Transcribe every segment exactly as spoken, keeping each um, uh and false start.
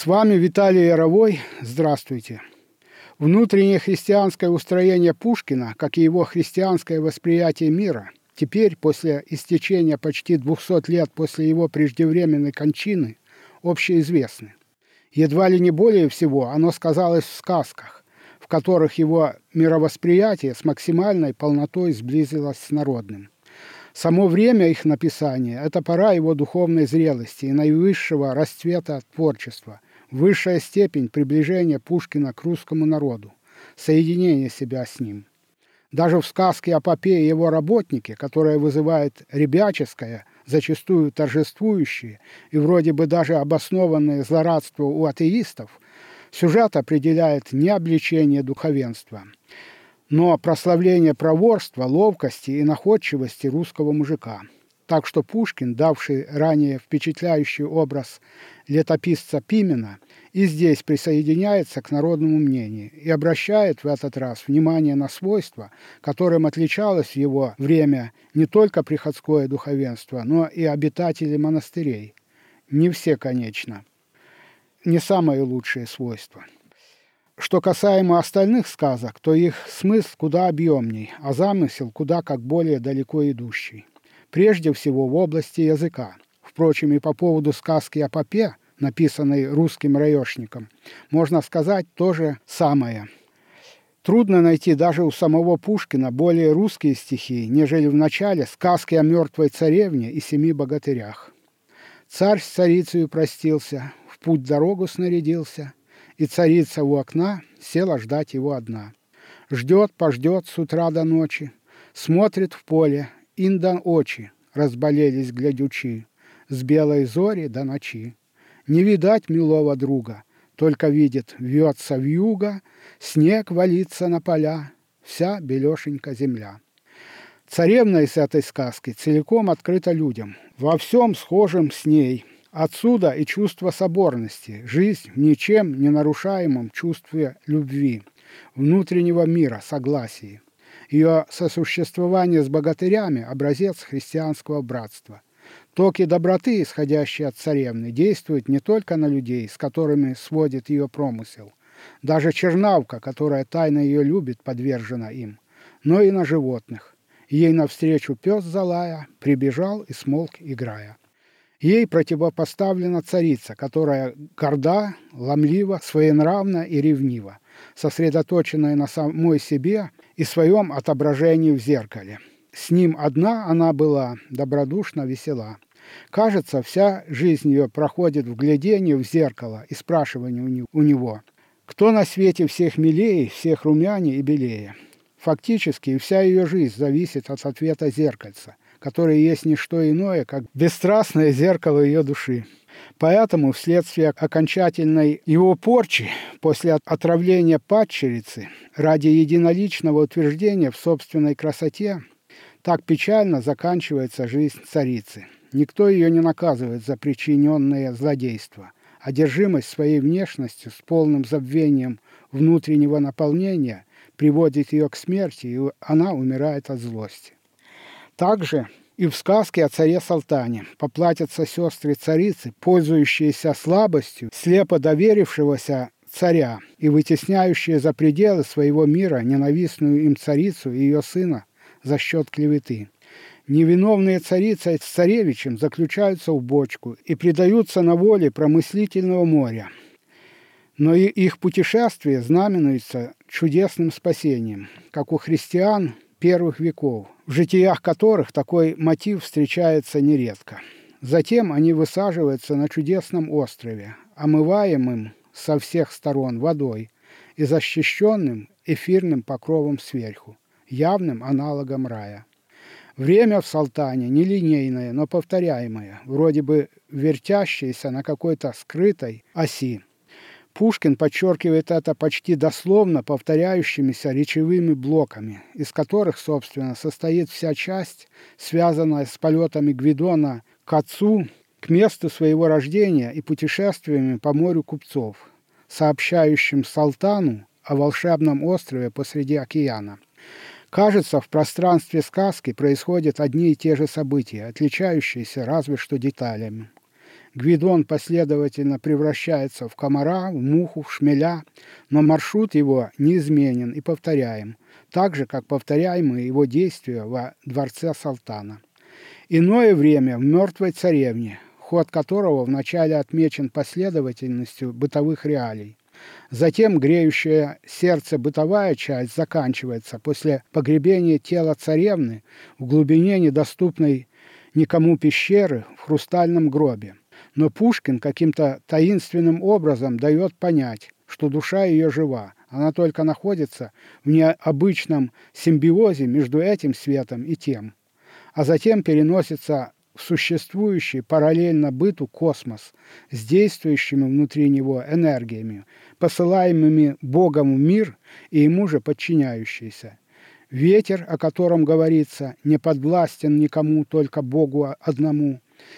С вами Виталий Яровой. Здравствуйте. Внутреннее христианское устроение Пушкина, как и его христианское восприятие мира, теперь, после истечения почти двухсот лет после его преждевременной кончины, общеизвестны. Едва ли не более всего оно сказалось в сказках, в которых его мировосприятие с максимальной полнотой сблизилось с народным. Само время их написания – это пора его духовной зрелости и наивысшего расцвета творчества, высшая степень приближения Пушкина к русскому народу, соединение себя с ним. Даже в сказке «Эпопея» его работники, которая вызывает ребяческое, зачастую торжествующее и вроде бы даже обоснованное злорадство у атеистов, сюжет определяет не обличение духовенства, но прославление проворства, ловкости и находчивости русского мужика. Так что Пушкин, давший ранее впечатляющий образ летописца Пимена, и здесь присоединяется к народному мнению и обращает в этот раз внимание на свойства, которым отличалось в его время не только приходское духовенство, но и обитатели монастырей. Не все, конечно, не самые лучшие свойства. Что касаемо остальных сказок, то их смысл куда объемней, а замысел куда как более далеко идущий. Прежде всего в области языка. Впрочем, и по поводу сказки «Эпопея», написанной русским раешником, можно сказать то же самое. Трудно найти даже у самого Пушкина более русские стихи, нежели в начале сказки о мертвой царевне и семи богатырях. Царь с царицею простился, в путь дорогу снарядился, и царица у окна села ждать его одна. Ждет, пождет с утра до ночи, смотрит в поле, инда очи разболелись глядючи, с белой зори до ночи. Не видать милого друга, только видит, вьется вьюга, снег валится на поля, вся белешенька земля. Царевна из этой сказки целиком открыта людям, во всем схожим с ней. Отсюда и чувство соборности, жизнь в ничем не нарушаемом чувстве любви, внутреннего мира, согласия. Ее сосуществование с богатырями – образец христианского братства. Токи доброты, исходящие от царевны, действуют не только на людей, с которыми сводит ее промысел. Даже чернавка, которая тайно ее любит, подвержена им, но и на животных. Ей навстречу пес залая, прибежал и смолк, играя. Ей противопоставлена царица, которая горда, ломлива, своенравна и ревнива, сосредоточенная на самой себе и своем отображении в зеркале. С ним одна она была добродушно весела. Кажется, вся жизнь ее проходит в глядении в зеркало и спрашивании у него, кто на свете всех милее, всех румянее и белее. Фактически вся ее жизнь зависит от ответа зеркальца, которое есть не что иное, как бесстрастное зеркало ее души. Поэтому вследствие окончательной его порчи, после отравления падчерицы, ради единоличного утверждения в собственной красоте, так печально заканчивается жизнь царицы. Никто ее не наказывает за причиненное злодейство. Одержимость своей внешностью с полным забвением внутреннего наполнения приводит ее к смерти, и она умирает от злости. Также и в сказке о царе Салтане поплатятся сестры царицы, пользующиеся слабостью слепо доверившегося царя и вытесняющие за пределы своего мира ненавистную им царицу и ее сына за счет клеветы. Невиновные царица с царевичем заключаются в бочку и предаются на воле промыслительного моря. Но и их путешествие знаменуется чудесным спасением, как у христиан первых веков, в житиях которых такой мотив встречается нередко. Затем они высаживаются на чудесном острове, омываемым со всех сторон водой и защищенным эфирным покровом сверху, явным аналогом рая. Время в Салтане нелинейное, но повторяемое, вроде бы вертящееся на какой-то скрытой оси. Пушкин подчеркивает это почти дословно повторяющимися речевыми блоками, из которых, собственно, состоит вся часть, связанная с полетами Гвидона к отцу, к месту своего рождения и путешествиями по морю купцов, сообщающим Салтану о волшебном острове посреди океана. Кажется, в пространстве сказки происходят одни и те же события, отличающиеся разве что деталями. Гвидон последовательно превращается в комара, в муху, в шмеля, но маршрут его неизменен и повторяем, так же, как повторяемы его действия во дворце Салтана. Иное время в мертвой царевне, ход которого вначале отмечен последовательностью бытовых реалий. Затем греющая сердце бытовая часть заканчивается после погребения тела царевны в глубине недоступной никому пещеры в хрустальном гробе. Но Пушкин каким-то таинственным образом дает понять, что душа ее жива, она только находится в необычном симбиозе между этим светом и тем, а затем переносится в существующий параллельно быту космос с действующими внутри него энергиями, посылаемыми Богом в мир и ему же подчиняющийся. Ветер, о котором говорится, не подвластен никому, только Богу одному,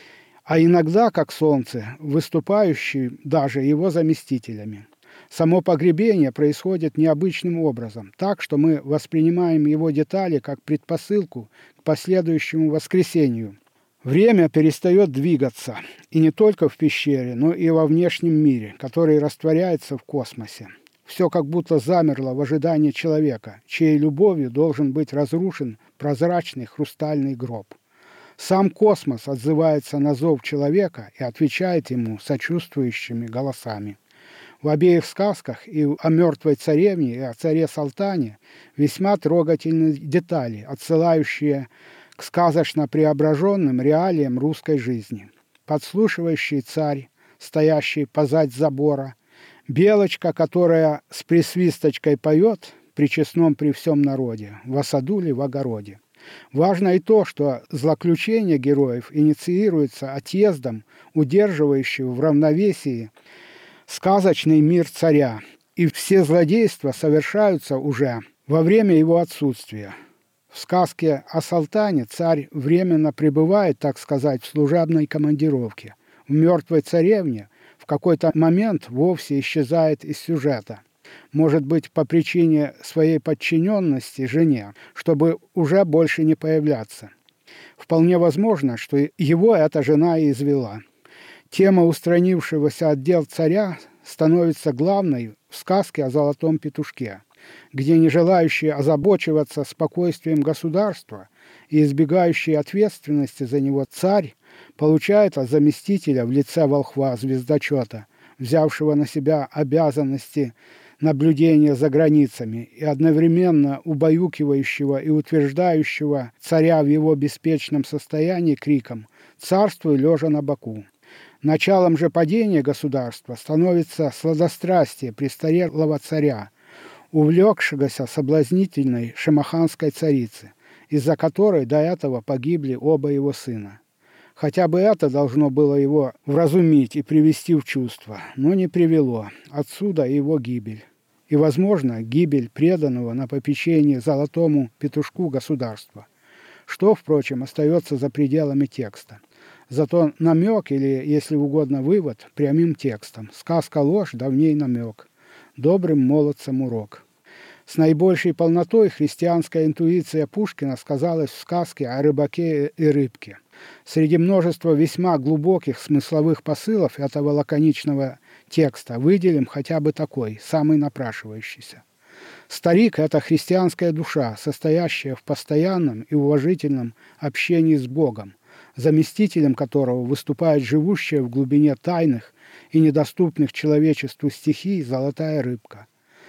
а иногда, как солнце, выступающий даже его заместителями. Само погребение происходит необычным образом, так что мы воспринимаем его детали как предпосылку к последующему воскресению. Время перестает двигаться, и не только в пещере, но и во внешнем мире, который растворяется в космосе. Все как будто замерло в ожидании человека, чьей любовью должен быть разрушен прозрачный хрустальный гроб. Сам космос отзывается на зов человека и отвечает ему сочувствующими голосами. В обеих сказках, и о мертвой царевне, и о царе Салтане, весьма трогательные детали, отсылающие к сказочно преображенным реалиям русской жизни. Подслушивающий царь, стоящий позадь забора, белочка, которая с присвисточкой поет при честном при всем народе, в осаду ли в огороде. Важно и то, что злоключение героев инициируется отъездом, удерживающего в равновесии сказочный мир царя, и все злодейства совершаются уже во время его отсутствия. В сказке о Салтане царь временно пребывает, так сказать, в служебной командировке. В мертвой царевне в какой-то момент вовсе исчезает из сюжета. Может быть, по причине своей подчиненности жене, чтобы уже больше не появляться. Вполне возможно, что его эта жена и извела. Тема устранившегося от дел царя становится главной в сказке о золотом петушке, где не желающий озабочиваться спокойствием государства и избегающий ответственности за него царь получает от заместителя в лице волхва-звездочета, взявшего на себя обязанности наблюдения за границами и одновременно убаюкивающего и утверждающего царя в его беспечном состоянии криком «Царствуй, лежа на боку». Началом же падения государства становится сладострастие престарелого царя, увлекшегося соблазнительной шамаханской царицы, из-за которой до этого погибли оба его сына. Хотя бы это должно было его вразумить и привести в чувство, но не привело. Отсюда и его гибель. И, возможно, гибель преданного на попечение золотому петушку государства, что, впрочем, остается за пределами текста. Зато намек, или, если угодно, вывод, прямым текстом. Сказка ложь, давней намек. Добрым молодцам урок. С наибольшей полнотой христианская интуиция Пушкина сказалась в сказке о рыбаке и рыбке. Среди множества весьма глубоких смысловых посылов этого лаконичного текста выделим хотя бы такой, самый напрашивающийся. Старик – это христианская душа, состоящая в постоянном и уважительном общении с Богом, заместителем которого выступает живущая в глубине тайных и недоступных человечеству стихий золотая рыбка.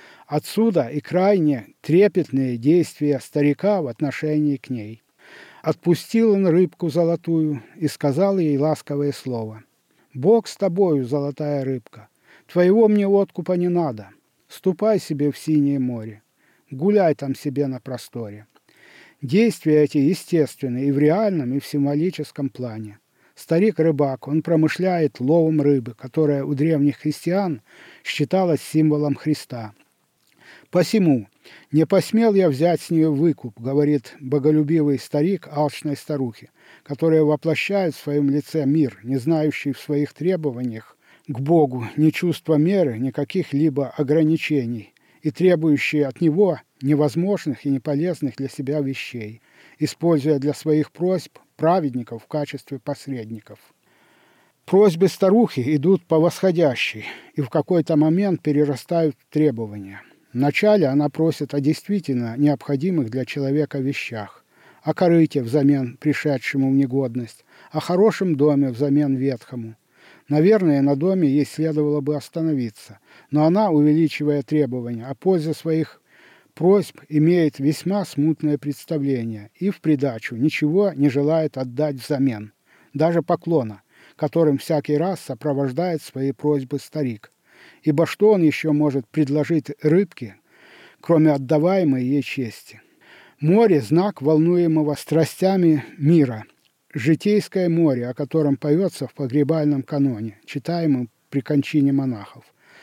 Отсюда и крайне трепетные действия старика в отношении к ней. Отпустил он рыбку золотую и сказал ей ласковое слово. «Бог с тобою, золотая рыбка, твоего мне откупа не надо. Ступай себе в синее море, гуляй там себе на просторе». Действия эти естественны и в реальном, и в символическом плане. Старик-рыбак, он промышляет ловом рыбы, которая у древних христиан считалась символом Христа. «Посему не посмел я взять с нее выкуп», говорит боголюбивый старик алчной старухе, которая воплощает в своем лице мир, не знающий в своих требованиях к Богу ни чувства меры, ни каких-либо ограничений, и требующий от него невозможных и неполезных для себя вещей, используя для своих просьб праведников в качестве посредников. Просьбы старухи идут по восходящей и в какой-то момент перерастают в требования. Вначале она просит о действительно необходимых для человека вещах, о корыте взамен пришедшему в негодность, о хорошем доме взамен ветхому. Наверное, на доме ей следовало бы остановиться, но она, увеличивая требования, о пользе своих просьб имеет весьма смутное представление и в придачу ничего не желает отдать взамен, даже поклона, которым всякий раз сопровождает свои просьбы старик. Ибо что он еще может предложить рыбке, кроме отдаваемой ей чести? Море – знак волнуемого страстями мира, житейское море, о котором поется в погребальном каноне, читаемом при кончине монахов.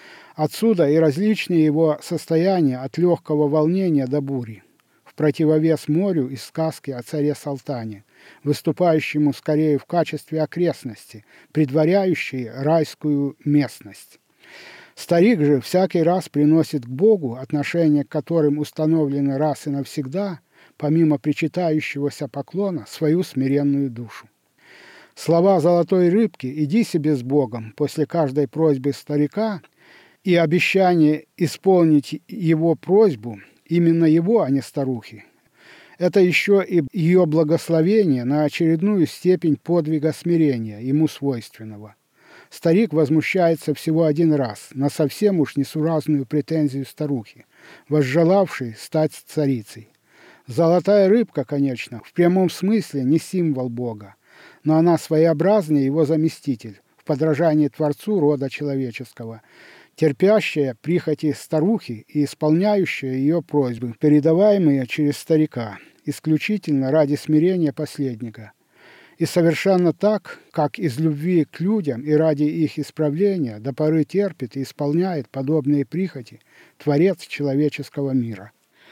Отсюда и различные его состояния от легкого волнения до бури, в противовес морю из сказки о царе Салтане, выступающему скорее в качестве окрестности, предваряющей райскую местность. Старик же всякий раз приносит к Богу, отношение к которым установлено раз и навсегда, помимо причитающегося поклона, свою смиренную душу. Слова золотой рыбки «иди себе с Богом» после каждой просьбы старика и обещание исполнить его просьбу, именно его, а не старухи, это еще и ее благословение на очередную степень подвига смирения, ему свойственного. Старик возмущается всего один раз на совсем уж несуразную претензию старухи, возжелавшей стать царицей. Золотая рыбка, конечно, в прямом смысле не символ Бога, но она своеобразный его заместитель, в подражании Творцу рода человеческого, терпящая прихоти старухи и исполняющая ее просьбы, передаваемые через старика, исключительно ради смирения последнего. И совершенно так, как из любви к людям и ради их исправления до поры терпит и исполняет подобные прихоти Творец человеческого мира.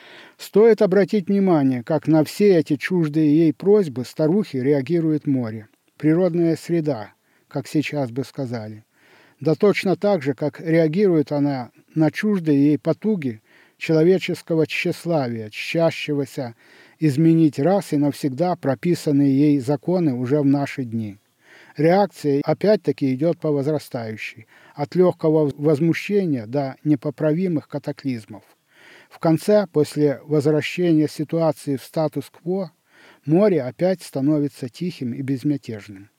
Стоит обратить внимание, как на все эти чуждые ей просьбы старухи реагирует море, природная среда, как сейчас бы сказали. Да точно так же, как реагирует она на чуждые ей потуги человеческого тщеславия, чащегося изменить раз и навсегда прописанные ей законы уже в наши дни. Реакция опять-таки идет по возрастающей, от легкого возмущения до непоправимых катаклизмов. В конце, после возвращения ситуации в статус-кво, море опять становится тихим и безмятежным.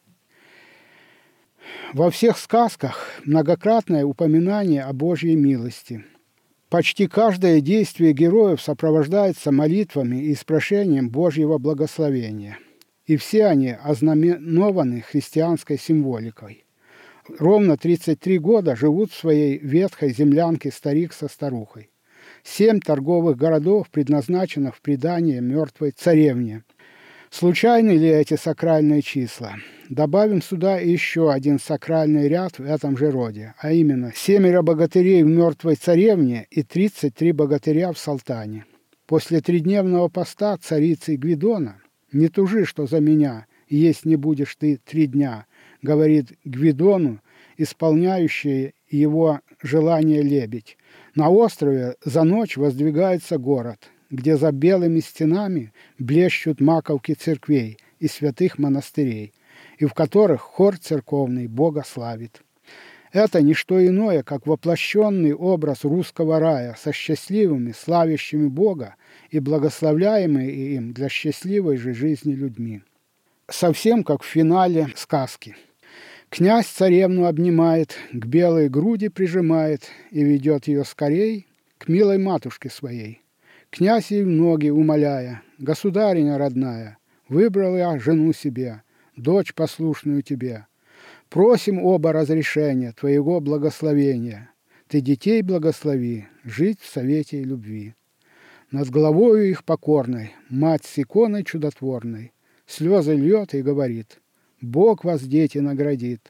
Во всех сказках многократное упоминание о Божьей милости. Почти каждое действие героев сопровождается молитвами и испрошением Божьего благословения. И все они ознаменованы христианской символикой. Ровно тридцать три года живут в своей ветхой землянке старик со старухой. Семь торговых городов предназначено в предание мертвой царевне. Случайны ли эти сакральные числа? Добавим сюда еще один сакральный ряд в этом же роде, а именно семеро богатырей в мертвой царевне и тридцать три богатыря в Салтане. После тридневного поста царицы Гвидона «Не тужи, что за меня, есть не будешь ты три дня», говорит Гвидону, исполняющий его желание лебедь. На острове за ночь воздвигается город, где за белыми стенами блещут маковки церквей и святых монастырей, и в которых хор церковный Бога славит. Это не что иное, как воплощенный образ русского рая со счастливыми, славящими Бога и благословляемыми им для счастливой же жизни людьми. Совсем как в финале сказки. Князь царевну обнимает, к белой груди прижимает и ведет ее скорей к милой матушке своей. Князь ей в ноги умоляя: «Государиня родная, выбрал я жену себе, дочь послушную тебе. Просим оба разрешения твоего благословения. Ты детей благослови, жить в совете и любви». Над головою их покорной мать с иконой чудотворной слезы льет и говорит: «Бог вас, дети, наградит».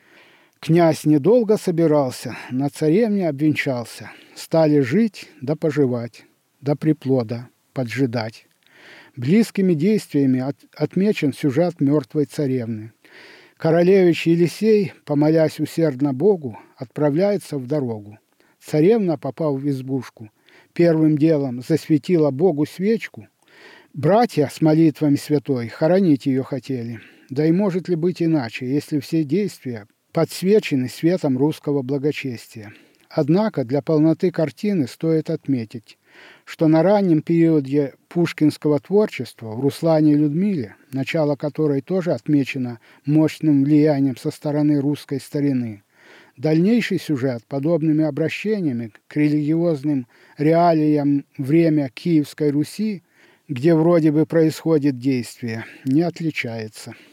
Князь недолго собирался, на царевне обвенчался. Стали жить да поживать, да приплода поджидать. Близкими действиями от, отмечен сюжет мертвой царевны. Королевич Елисей, помолясь усердно Богу, отправляется в дорогу. Царевна, попав в избушку, первым делом засветила Богу свечку. Братья с молитвами святой хоронить ее хотели. Да и может ли быть иначе, если все действия подсвечены светом русского благочестия? Однако для полноты картины стоит отметить, что на раннем периоде пушкинского творчества в «Руслане и Людмиле», начало которой тоже отмечено мощным влиянием со стороны русской старины, дальнейший сюжет подобными обращениями к религиозным реалиям время Киевской Руси, где вроде бы происходит действие, не отличается.